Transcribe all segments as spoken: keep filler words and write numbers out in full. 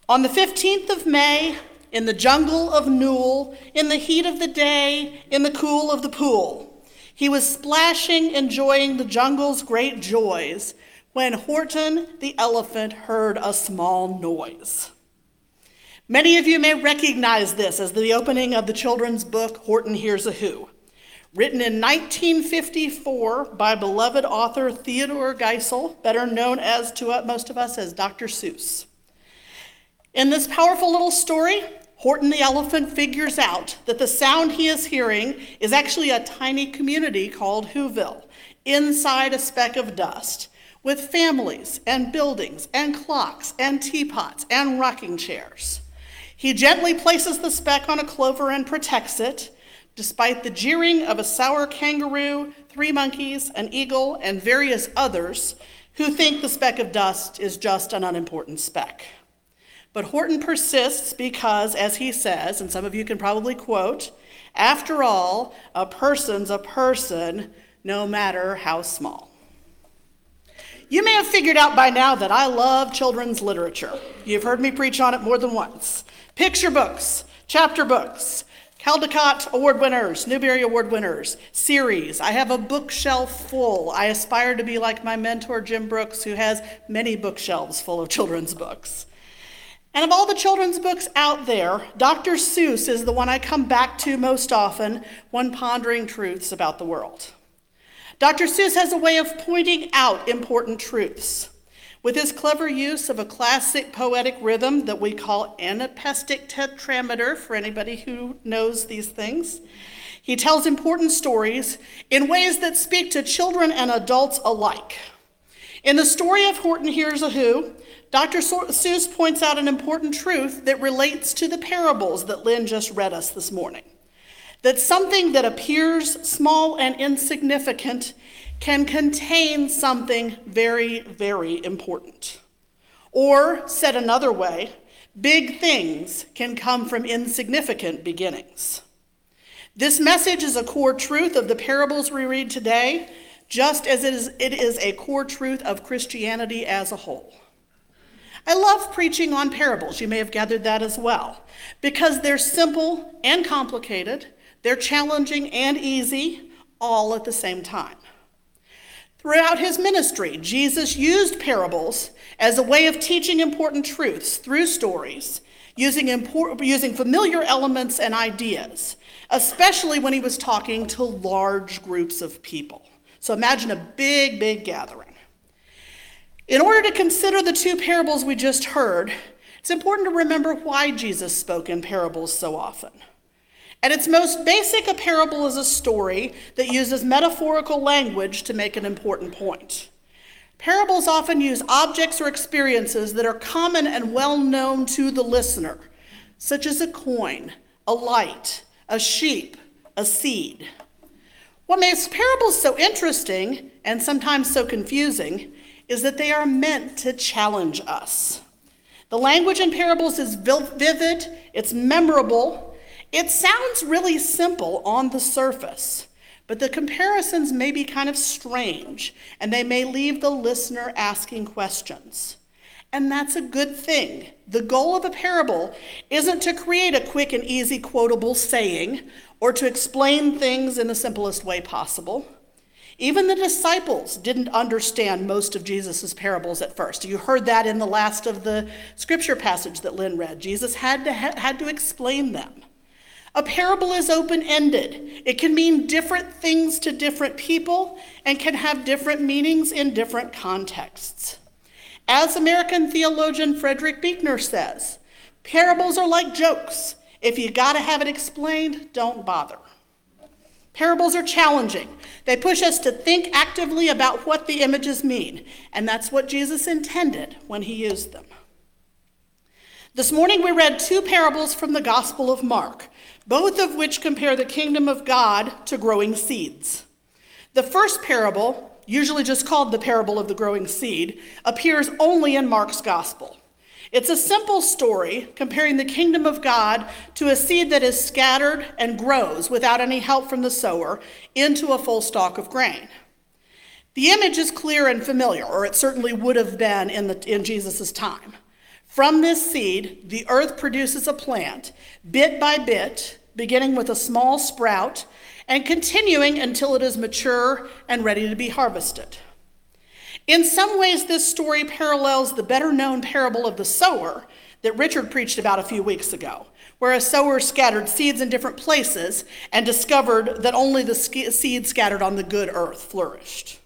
On the fifteenth of May, in the jungle of Newell, in the heat of the day, in the cool of the pool, he was splashing, enjoying the jungle's great joys, when Horton the elephant heard a small noise. Many of you may recognize this as the opening of the children's book, Horton Hears a Who, written in nineteen fifty-four by beloved author Theodore Geisel, better known as to most of us as Doctor Seuss. In this powerful little story, Horton the elephant figures out that the sound he is hearing is actually a tiny community called Whoville, inside a speck of dust, with families and buildings and clocks and teapots and rocking chairs. He gently places the speck on a clover and protects it, despite the jeering of a sour kangaroo, three monkeys, an eagle, and various others who think the speck of dust is just an unimportant speck. But Horton persists because, as he says, and some of you can probably quote, after all, a person's a person, no matter how small. You may have figured out by now that I love children's literature. You've heard me preach on it more than once. Picture books, chapter books, Caldecott Award winners, Newbery Award winners, series. I have a bookshelf full. I aspire to be like my mentor, Jim Brooks, who has many bookshelves full of children's books. And of all the children's books out there, Doctor Seuss is the one I come back to most often when pondering truths about the world. Doctor Seuss has a way of pointing out important truths. With his clever use of a classic poetic rhythm that we call anapestic tetrameter, for anybody who knows these things, he tells important stories in ways that speak to children and adults alike. In the story of Horton Hears a Who, Doctor Seuss points out an important truth that relates to the parables that Lynn just read us this morning. That something that appears small and insignificant can contain something very, very important. Or, said another way, big things can come from insignificant beginnings. This message is a core truth of the parables we read today, just as it is, it is a core truth of Christianity as a whole. I love preaching on parables, you may have gathered that as well, because they're simple and complicated, they're challenging and easy, all at the same time. Throughout his ministry, Jesus used parables as a way of teaching important truths through stories, using, import, using familiar elements and ideas, especially when he was talking to large groups of people. So imagine a big, big gathering. In order to consider the two parables we just heard, it's important to remember why Jesus spoke in parables so often. At its most basic, a parable is a story that uses metaphorical language to make an important point. Parables often use objects or experiences that are common and well known to the listener, such as a coin, a light, a sheep, a seed. What makes parables so interesting and sometimes so confusing is that they are meant to challenge us. The language in parables is vivid, it's memorable, it sounds really simple on the surface, but the comparisons may be kind of strange, and they may leave the listener asking questions. And that's a good thing. The goal of a parable isn't to create a quick and easy quotable saying or to explain things in the simplest way possible. Even the disciples didn't understand most of Jesus' parables at first. You heard that in the last of the scripture passage that Lynn read. Jesus had to, had to explain them. A parable is open-ended. It can mean different things to different people and can have different meanings in different contexts. As American theologian Frederick Buechner says, parables are like jokes. If you gotta have it explained, don't bother. Parables are challenging. They push us to think actively about what the images mean, and that's what Jesus intended when he used them. This morning we read two parables from the Gospel of Mark, both of which compare the kingdom of God to growing seeds. The first parable, usually just called the parable of the growing seed, appears only in Mark's Gospel. It's a simple story comparing the kingdom of God to a seed that is scattered and grows without any help from the sower into a full stalk of grain. The image is clear and familiar, or it certainly would have been in, the, in Jesus' time. From this seed, the earth produces a plant, bit by bit, beginning with a small sprout and continuing until it is mature and ready to be harvested. In some ways, this story parallels the better-known parable of the sower that Richard preached about a few weeks ago, where a sower scattered seeds in different places and discovered that only the seed scattered on the good earth flourished.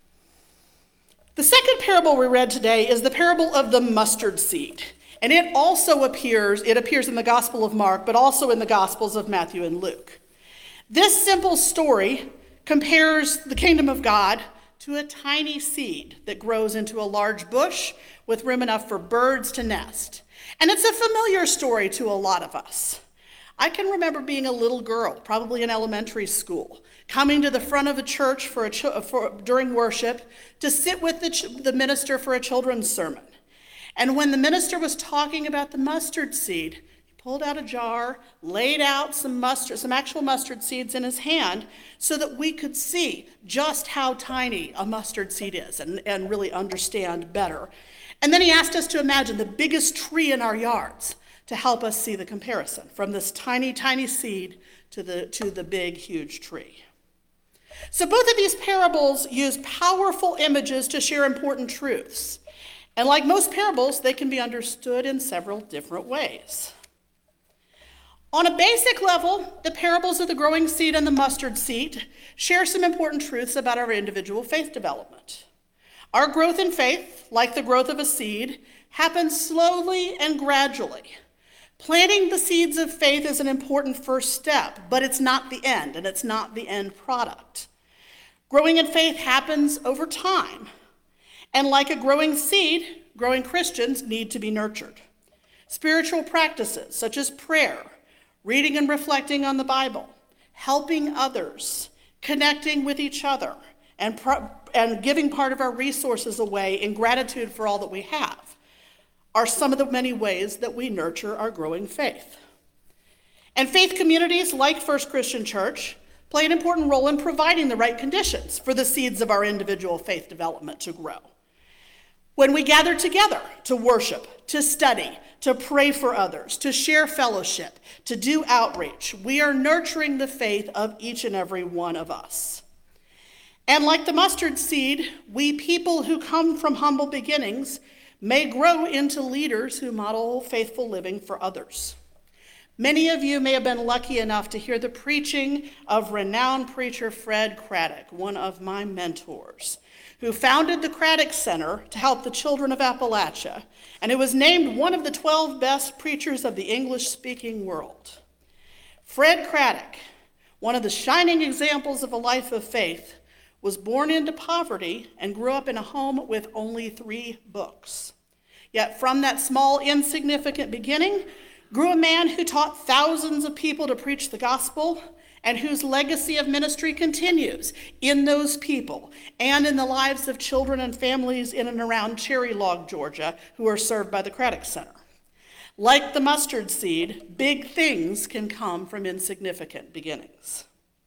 The second parable we read today is the parable of the mustard seed, and it also appears, it appears in the Gospel of Mark, but also in the Gospels of Matthew and Luke. This simple story compares the kingdom of God to a tiny seed that grows into a large bush with room enough for birds to nest. And it's a familiar story to a lot of us. I can remember being a little girl, probably in elementary school, coming to the front of a church for a ch- for, during worship to sit with the, ch- the minister for a children's sermon. And when the minister was talking about the mustard seed, he pulled out a jar, laid out some mustard, some actual mustard seeds in his hand so that we could see just how tiny a mustard seed is and, and really understand better. And then he asked us to imagine the biggest tree in our yards to help us see the comparison from this tiny, tiny seed to the, to the big, huge tree. So both of these parables use powerful images to share important truths. And like most parables, they can be understood in several different ways. On a basic level, the parables of the growing seed and the mustard seed share some important truths about our individual faith development. Our growth in faith, like the growth of a seed, happens slowly and gradually. Planting the seeds of faith is an important first step, but it's not the end, and it's not the end product. Growing in faith happens over time. And like a growing seed, growing Christians need to be nurtured. Spiritual practices such as prayer, reading and reflecting on the Bible, helping others, connecting with each other, and, pro- and giving part of our resources away in gratitude for all that we have are some of the many ways that we nurture our growing faith. And faith communities like First Christian Church play an important role in providing the right conditions for the seeds of our individual faith development to grow. When we gather together to worship, to study, to pray for others, to share fellowship, to do outreach, we are nurturing the faith of each and every one of us. And like the mustard seed, we people who come from humble beginnings may grow into leaders who model faithful living for others. Many of you may have been lucky enough to hear the preaching of renowned preacher Fred Craddock, one of my mentors, who founded the Craddock Center to help the children of Appalachia, and who was named one of the twelve best preachers of the English-speaking world. Fred Craddock, one of the shining examples of a life of faith, was born into poverty and grew up in a home with only three books. Yet from that small, insignificant beginning, grew a man who taught thousands of people to preach the gospel and whose legacy of ministry continues in those people and in the lives of children and families in and around Cherry Log, Georgia, who are served by the Craddock Center. Like the mustard seed, big things can come from insignificant beginnings.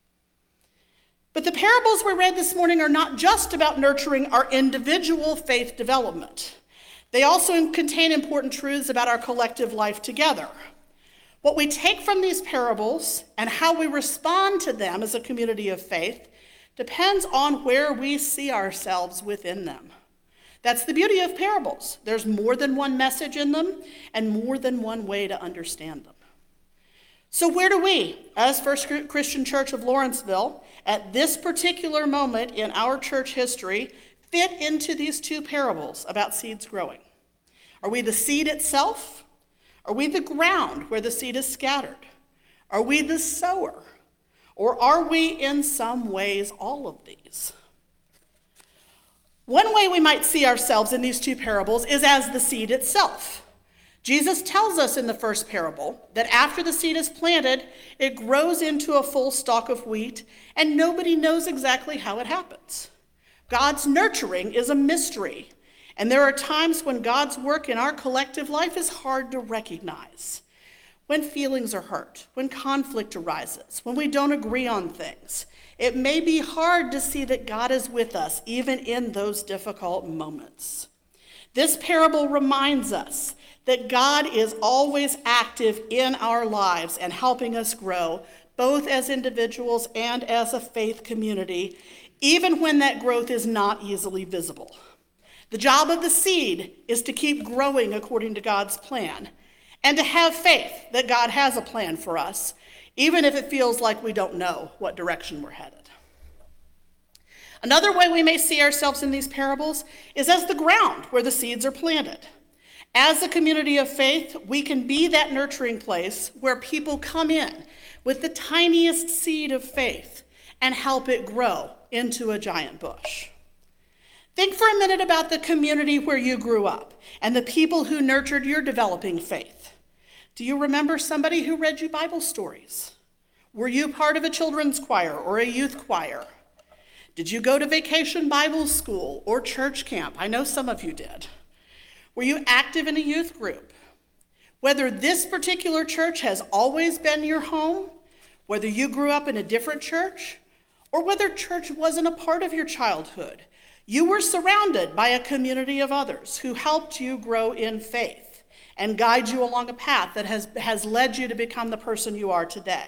But the parables we read this morning are not just about nurturing our individual faith development. They also contain important truths about our collective life together. What we take from these parables and how we respond to them as a community of faith depends on where we see ourselves within them. That's the beauty of parables. There's more than one message in them and more than one way to understand them. So where do we, as First Christian Church of Lawrenceville, at this particular moment in our church history, fit into these two parables about seeds growing? Are we the seed itself? Are we the ground where the seed is scattered? Are we the sower? Or are we in some ways all of these? One way we might see ourselves in these two parables is as the seed itself. Jesus tells us in the first parable that after the seed is planted, it grows into a full stalk of wheat, and nobody knows exactly how it happens. God's nurturing is a mystery, and there are times when God's work in our collective life is hard to recognize. When feelings are hurt, when conflict arises, when we don't agree on things, it may be hard to see that God is with us even in those difficult moments. This parable reminds us that God is always active in our lives and helping us grow, both as individuals and as a faith community, even when that growth is not easily visible. The job of the seed is to keep growing according to God's plan and to have faith that God has a plan for us, even if it feels like we don't know what direction we're headed. Another way we may see ourselves in these parables is as the ground where the seeds are planted. As a community of faith, we can be that nurturing place where people come in with the tiniest seed of faith and help it grow into a giant bush. Think for a minute about the community where you grew up and the people who nurtured your developing faith. Do you remember somebody who read you Bible stories? Were you part of a children's choir or a youth choir? Did you go to vacation Bible school or church camp? I know some of you did. Were you active in a youth group? Whether this particular church has always been your home, whether you grew up in a different church, or whether church wasn't a part of your childhood, you were surrounded by a community of others who helped you grow in faith and guide you along a path that has, has led you to become the person you are today.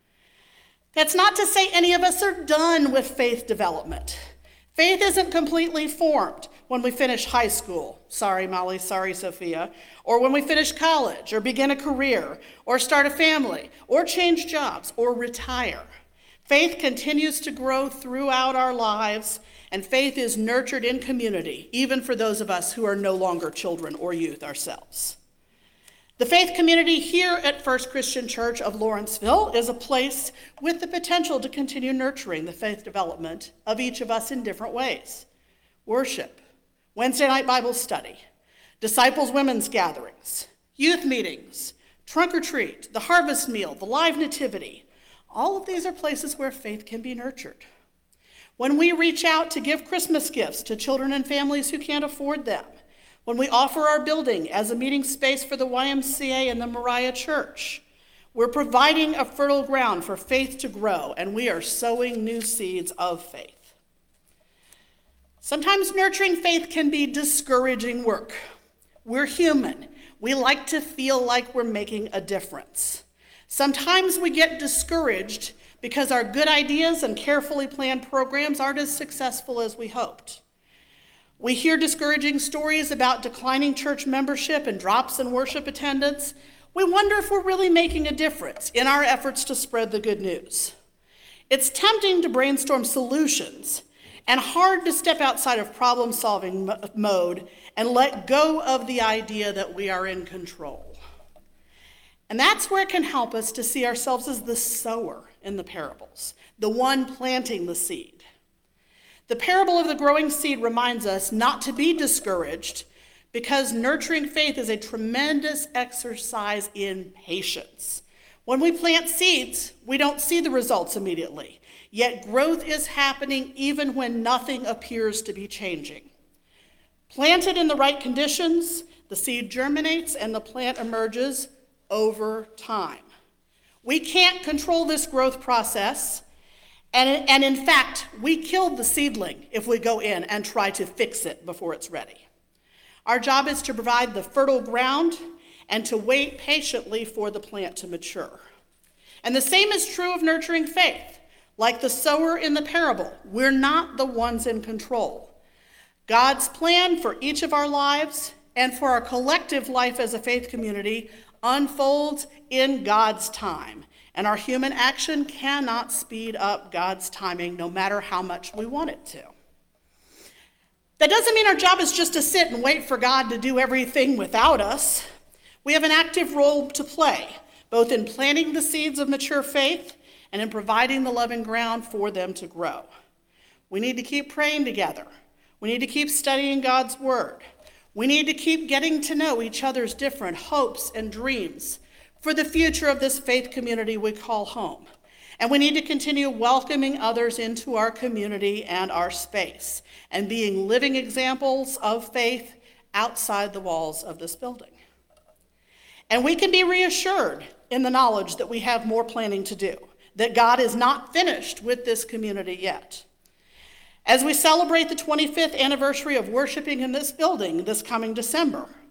That's not to say any of us are done with faith development. Faith isn't completely formed when we finish high school. Sorry, Molly, sorry, Sophia. Or when we finish college, or begin a career, or start a family, or change jobs, or retire. Faith continues to grow throughout our lives, and faith is nurtured in community, even for those of us who are no longer children or youth ourselves. The faith community here at First Christian Church of Lawrenceville is a place with the potential to continue nurturing the faith development of each of us in different ways. Worship, Wednesday night Bible study, disciples' women's gatherings, youth meetings, trunk or treat, the harvest meal, the live nativity. All of these are places where faith can be nurtured. When we reach out to give Christmas gifts to children and families who can't afford them, when we offer our building as a meeting space for the Y M C A and the Moriah Church, we're providing a fertile ground for faith to grow, and we are sowing new seeds of faith. Sometimes nurturing faith can be discouraging work. We're human. We like to feel like we're making a difference. Sometimes we get discouraged because our good ideas and carefully planned programs aren't as successful as we hoped. We hear discouraging stories about declining church membership and drops in worship attendance. We wonder if we're really making a difference in our efforts to spread the good news. It's tempting to brainstorm solutions and hard to step outside of problem-solving mode and let go of the idea that we are in control. And that's where it can help us to see ourselves as the sower in the parables, the one planting the seed. The parable of the growing seed reminds us not to be discouraged because nurturing faith is a tremendous exercise in patience. When we plant seeds, we don't see the results immediately, yet growth is happening even when nothing appears to be changing. Planted in the right conditions, the seed germinates and the plant emerges over time. We can't control this growth process. And, and in fact, we killed the seedling if we go in and try to fix it before it's ready. Our job is to provide the fertile ground and to wait patiently for the plant to mature. And the same is true of nurturing faith. Like the sower in the parable, we're not the ones in control. God's plan for each of our lives and for our collective life as a faith community unfolds in God's time. And our human action cannot speed up God's timing, no matter how much we want it to. That doesn't mean our job is just to sit and wait for God to do everything without us. We have an active role to play, both in planting the seeds of mature faith and in providing the loving ground for them to grow. We need to keep praying together. We need to keep studying God's word. We need to keep getting to know each other's different hopes and dreams for the future of this faith community we call home. And we need to continue welcoming others into our community and our space and being living examples of faith outside the walls of this building. And we can be reassured in the knowledge that we have more planning to do, that God is not finished with this community yet. As we celebrate the twenty-fifth anniversary of worshiping in this building this coming December,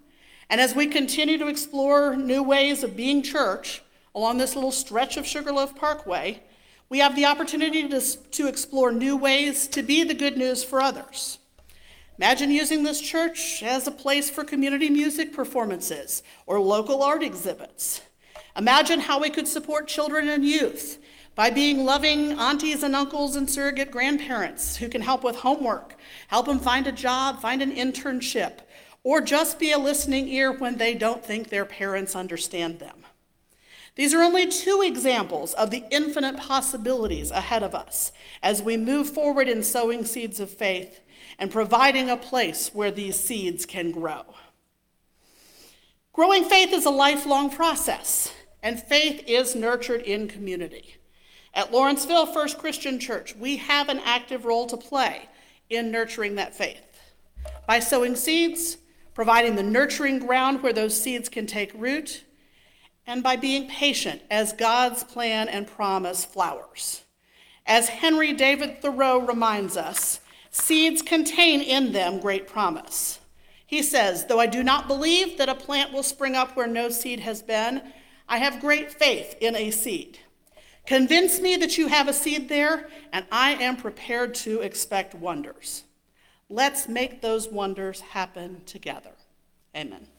And as we continue to explore new ways of being church along this little stretch of Sugarloaf Parkway, we have the opportunity to, to explore new ways to be the good news for others. Imagine using this church as a place for community music performances or local art exhibits. Imagine how we could support children and youth by being loving aunties and uncles and surrogate grandparents who can help with homework, help them find a job, find an internship, or just be a listening ear when they don't think their parents understand them. These are only two examples of the infinite possibilities ahead of us as we move forward in sowing seeds of faith and providing a place where these seeds can grow. Growing faith is a lifelong process, and faith is nurtured in community. At Lawrenceville First Christian Church, we have an active role to play in nurturing that faith. By sowing seeds, providing the nurturing ground where those seeds can take root, and by being patient as God's plan and promise flowers. As Henry David Thoreau reminds us, seeds contain in them great promise. He says, "Though I do not believe that a plant will spring up where no seed has been, I have great faith in a seed. Convince me that you have a seed there, and I am prepared to expect wonders." Let's make those wonders happen together. Amen.